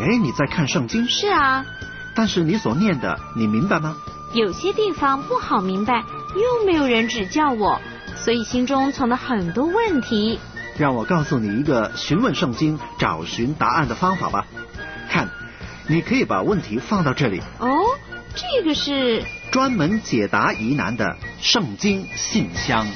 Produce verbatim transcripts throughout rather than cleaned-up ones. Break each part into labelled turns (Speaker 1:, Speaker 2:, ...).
Speaker 1: 哎，你在看圣经？
Speaker 2: 是啊。
Speaker 1: 但是你所念的，你明白吗？
Speaker 2: 有些地方不好明白，又没有人指教我，所以心中存了很多问题。
Speaker 1: 让我告诉你一个询问圣经、找寻答案的方法吧。看，你可以把问题放到这里。
Speaker 2: 哦，这个是
Speaker 1: 专门解答疑难的圣经信箱。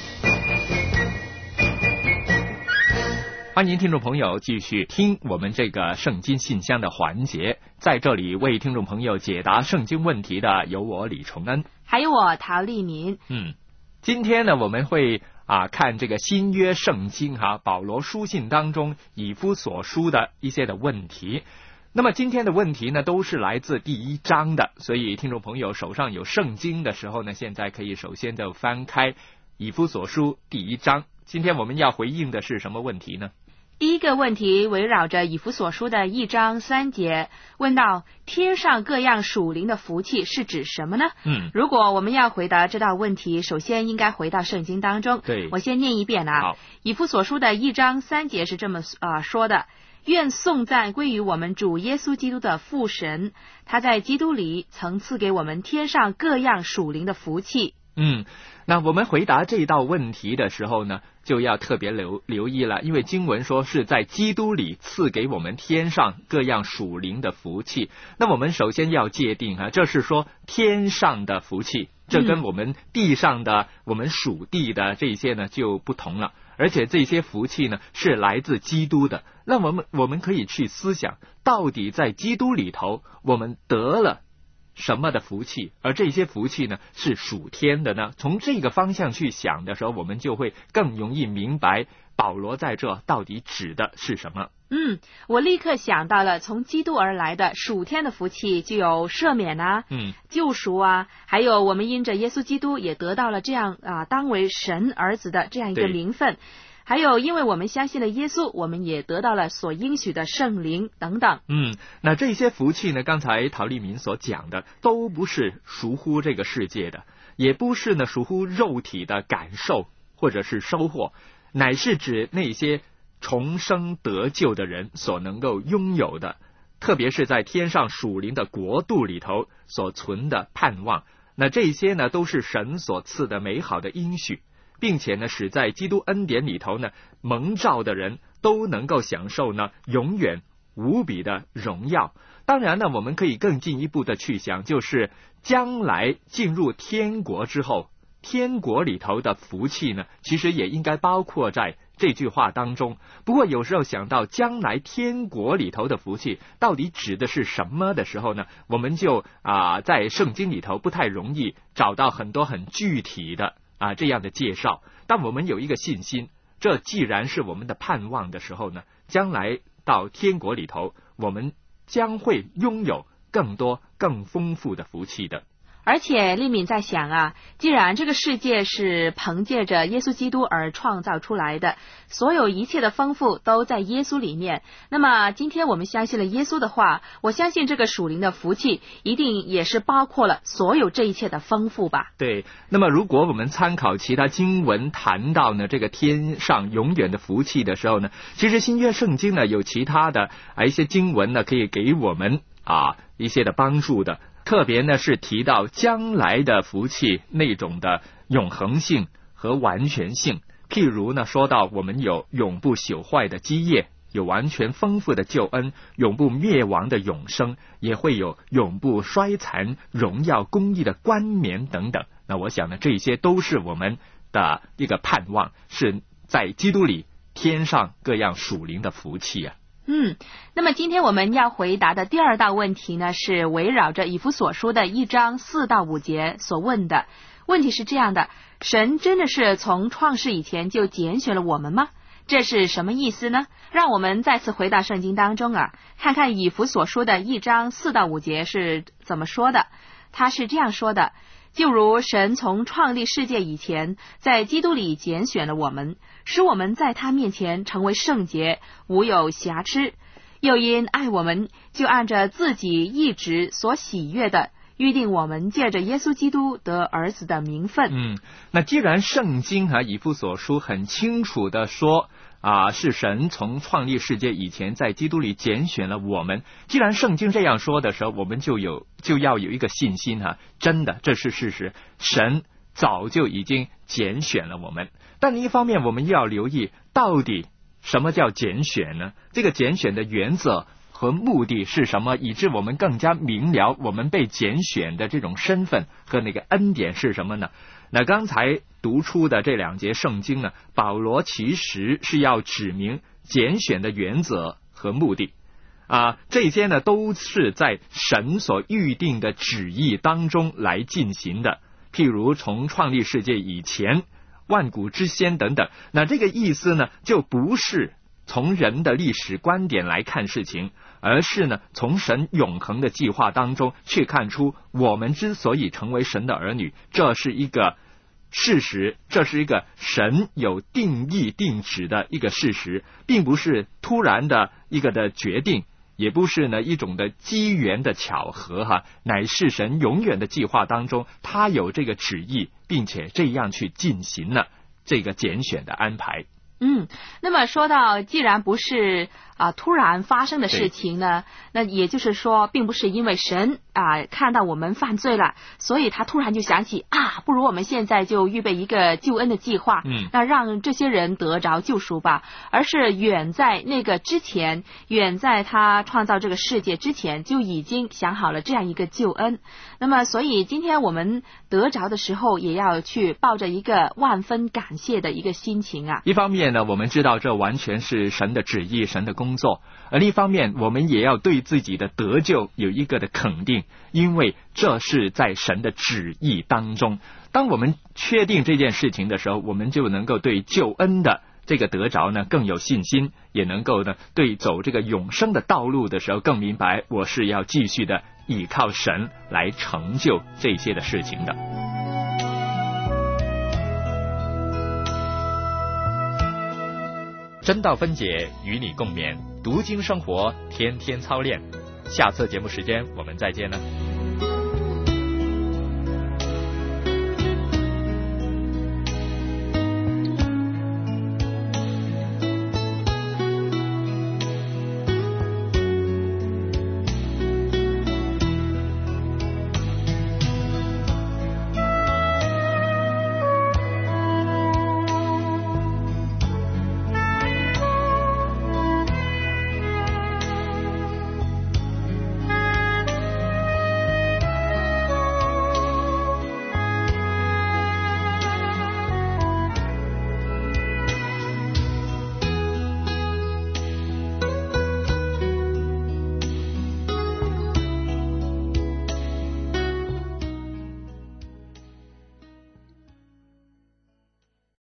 Speaker 3: 欢迎听众朋友继续听我们这个圣经信箱的环节，在这里为听众朋友解答圣经问题的有我李崇恩，
Speaker 2: 还有我陶丽明。
Speaker 3: 嗯，今天呢我们会啊看这个新约圣经哈、啊，保罗书信当中以弗所书的一些的问题。那么今天的问题呢都是来自第一章的，所以听众朋友手上有圣经的时候呢，现在可以首先的翻开以弗所书第一章。今天我们要回应的是什么问题呢？
Speaker 2: 第一个问题围绕着以弗所书的一章三节，问到天上各样属灵的福气是指什么呢？
Speaker 3: 嗯，
Speaker 2: 如果我们要回答这道问题，首先应该回到圣经当中。
Speaker 3: 对，
Speaker 2: 我先念一遍啊。以弗所书的一章三节是这么呃说的：愿颂赞归于我们主耶稣基督的父神，他在基督里曾赐给我们天上各样属灵的福气。
Speaker 3: 嗯，那我们回答这道问题的时候呢，就要特别留留意了，因为经文说是在基督里赐给我们天上各样属灵的福气。那我们首先要界定啊，这是说天上的福气，这跟我们地上的、嗯、我们属地的这些呢就不同了。而且这些福气呢是来自基督的。那我们我们可以去思想，到底在基督里头我们得了什么的福气，而这些福气呢是属天的呢？从这个方向去想的时候，我们就会更容易明白保罗在这到底指的是什么。
Speaker 2: 嗯，我立刻想到了从基督而来的属天的福气，就有赦免啊，
Speaker 3: 嗯，
Speaker 2: 救赎啊，还有我们因着耶稣基督也得到了这样啊当为神儿子的这样一个名分。还有因为我们相信了耶稣，我们也得到了所应许的圣灵等等。
Speaker 3: 嗯，那这些福气呢，刚才陶丽明所讲的都不是属乎这个世界的，也不是呢属乎肉体的感受或者是收获，乃是指那些重生得救的人所能够拥有的，特别是在天上属灵的国度里头所存的盼望。那这些呢都是神所赐的美好的应许，并且呢使在基督恩典里头呢蒙召的人都能够享受呢永远无比的荣耀。当然呢我们可以更进一步的去想，就是将来进入天国之后，天国里头的福气呢其实也应该包括在这句话当中。不过有时候想到将来天国里头的福气到底指的是什么的时候呢，我们就啊、呃、在圣经里头不太容易找到很多很具体的啊，这样的介绍。但我们有一个信心，这既然是我们的盼望的时候呢，将来到天国里头，我们将会拥有更多更丰富的福气的。
Speaker 2: 而且丽敏在想啊，既然这个世界是凭借着耶稣基督而创造出来的，所有一切的丰富都在耶稣里面，那么今天我们相信了耶稣的话，我相信这个属灵的福气一定也是包括了所有这一切的丰富吧。
Speaker 3: 对，那么如果我们参考其他经文谈到呢这个天上永远的福气的时候呢，其实新约圣经呢有其他的啊一些经文呢可以给我们啊一些的帮助的。特别呢是提到将来的福气那种的永恒性和完全性，譬如呢说到我们有永不朽坏的基业，有完全丰富的救恩，永不灭亡的永生，也会有永不衰残荣耀公义的冠冕等等。那我想呢这些都是我们的一个盼望，是在基督里天上各样属灵的福气啊。
Speaker 2: 嗯，那么今天我们要回答的第二道问题呢，是围绕着以弗所书的一章四到五节所问的。问题是这样的：神真的是从创世以前就拣选了我们吗？这是什么意思呢？让我们再次回到圣经当中啊，看看以弗所书的一章四到五节是怎么说的。他是这样说的：就如神从创立世界以前，在基督里拣选了我们，使我们在他面前成为圣洁，无有瑕疵。又因爱我们，就按着自己一直所喜悦的，预定我们借着耶稣基督得儿子的名分。
Speaker 3: 嗯，那既然圣经啊以弗所书很清楚的说啊，是神从创立世界以前在基督里拣选了我们。既然圣经这样说的时候，我们就有就要有一个信心哈、啊，真的这是事实，神早就已经拣选了我们。但另一方面，我们要留意到底什么叫拣选呢？这个拣选的原则和目的是什么，以致我们更加明了我们被拣选的这种身份和那个恩典是什么呢？那刚才读出的这两节圣经呢，保罗其实是要指明拣选的原则和目的啊，这些呢都是在神所预定的旨意当中来进行的。譬如从创立世界以前，万古之先等等，那这个意思呢，就不是从人的历史观点来看事情，而是呢从神永恒的计划当中去看出我们之所以成为神的儿女，这是一个事实，这是一个神有定义定旨的一个事实，并不是突然的一个的决定，也不是呢一种的机缘的巧合哈，乃是神永远的计划当中，他有这个旨意，并且这样去进行了这个拣选的安排。
Speaker 2: 嗯，那么说到既然不是啊突然发生的事情呢，那也就是说并不是因为神啊看到我们犯罪了，所以他突然就想起啊不如我们现在就预备一个救恩的计划，
Speaker 3: 嗯，
Speaker 2: 那让这些人得着救赎吧，而是远在那个之前，远在他创造这个世界之前就已经想好了这样一个救恩。那么所以今天我们得着的时候也要去抱着一个万分感谢的一个心情啊。
Speaker 3: 一方面呢，我们知道这完全是神的旨意，神的工作，而另一方面我们也要对自己的得救有一个的肯定，因为这是在神的旨意当中。当我们确定这件事情的时候，我们就能够对救恩的这个得着呢更有信心，也能够呢对走这个永生的道路的时候更明白，我是要继续的依靠神来成就这些的事情的。真道分解，与你共勉，读经生活，天天操练。下次节目时间我们再见了。